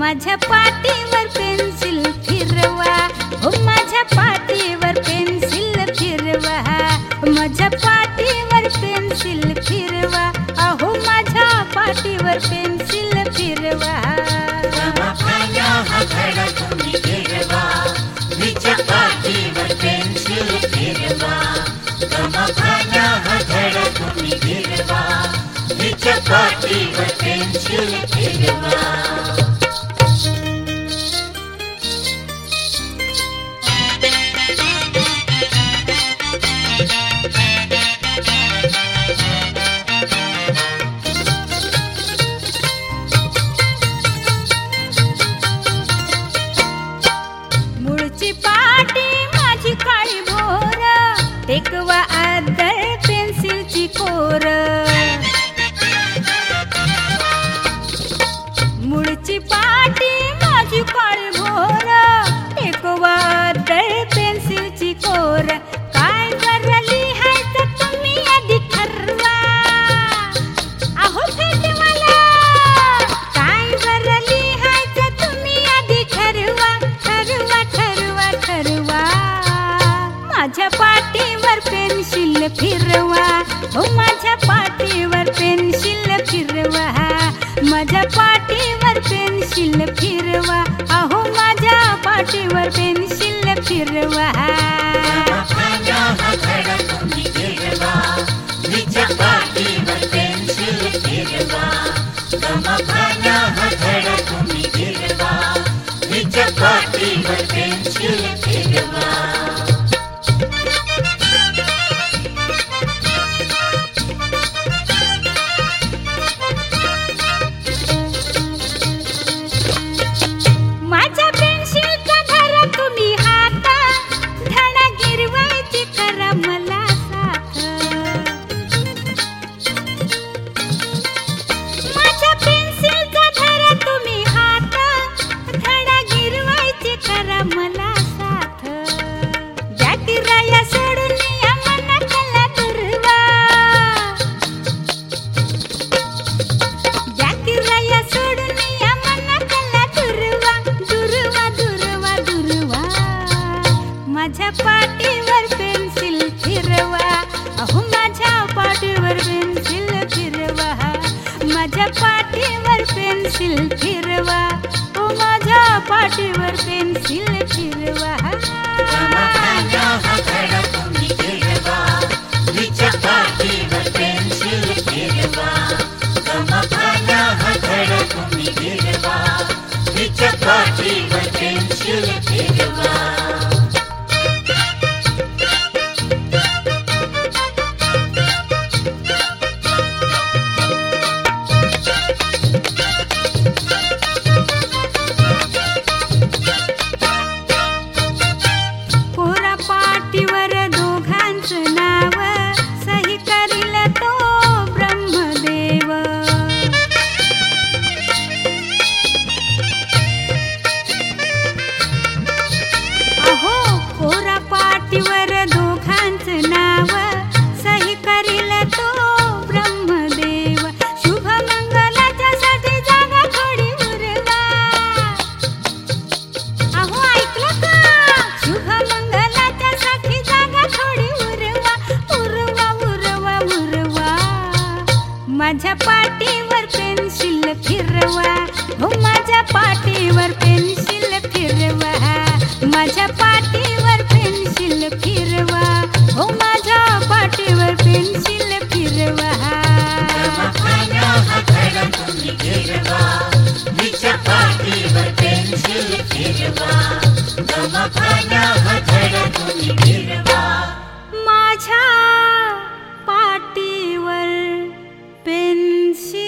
माझ्या पाटीवर पेन्सिल फिरवा, हो माझ्या पाटीवर पेन्सिल फिरवा, माझ्या पाटीवर पेन्सिल फिरवा, अहो माझ्या पाटीवर पेन्सिल फिरवा. गमखाना हा धडा तुम्ही फिरवा, मीच्या पाटीवर पेन्सिल फिरवा. गमखाना हा धडा तुम्ही फिरवा, मीच्या पाटीवर पेन्सिल फिरवा. मूळची पाटी माझी काळी भोर, टेकवा आदळ पेन्सिलची कोर. मूळची पाटी माझी काळी भोर, टेकवा आदळ पेन्सिलची कोर. काय बरं लिहायचं तुम्ही आधी ठरवा, अहो फेटवाला. काय बरं लिहायचं तुम्ही आधी ठरवा, ठरवा ठरवा ठरवा. माझ्या पाटीवर पेन्सिल फिरवा, हो माझ्या पाटीवर पेन्सिल फिरवा, माझ्या पाटीवर पेन्सिल फिरवा, अहो माझ्या पाटीवर पेन्सिल फिरवा. गमखाना हा धडा तुम्ही फिरवा, मीच्या पाटीवर पेन्सिल फिरवा. गमखाना हा धडा तुम्ही फिरवा, मीच्या पाटीवर पेन्सिल फिरवा. माझ्या पेन्सिलचा धरा तुम्ही हाता, धडा गिरवायची करा मला साथ. माझ्या पेन्सिलचा धरा तुम्ही हाता, धडा गिरवायची करा मला साथ. जातीराया सोडून या मनातला दुर्वा, जातीराया सोडून या मनातला दुर्वा, दुर्वा दुर्वा दुर्वा. माझ्या पाटीवर पेन्सिल फिरवा, अहो माझ्या पाटीवर पेन्सिल फिरवा, माझ्या पाटीवर पेन्सिल फिरवा, हो माझ्या पाटीवर पेन्सिल फिरवा. गमखाना हा धडा तुम्ही फिरवा, मीच्या पाटीवर पेन्सिल फिरवा. गमखाना हा धडा तुम्ही फिरवा, मीच्या पाटीवर पेन्सिल फिरवा. कोरा पाटीवर दोघांचं नाव, सही करील तो ब्रह्मदेव. अहो कोरा पाटीवर दोघांचं नाव, सही करील तो ब्रह्मदेव. शुभ मंगलाच्या साठी जागा थोडी उरवा, अहो ऐकलं का? शुभ मंगलाच्या साठी जागा थोडी उरवा, उरवा उरवा उरवा. माझ्या पाटीवर पेन्सिल फिरवा, हो माझ्या पाटीवर पेन्सिल फिरवा, माझ्या पाटीवर पेन्सिल फिरवा, हो माझ्या पाटीवर पेन्सिल फिरवा. गमखाना हा धडा तुम्ही फिरवा, मीच्या पाटीवर पेन्सिल फिरवा. गमखाना हा धडा तुम्ही फिरवा, माझ्या पाटीवर पेन्सिल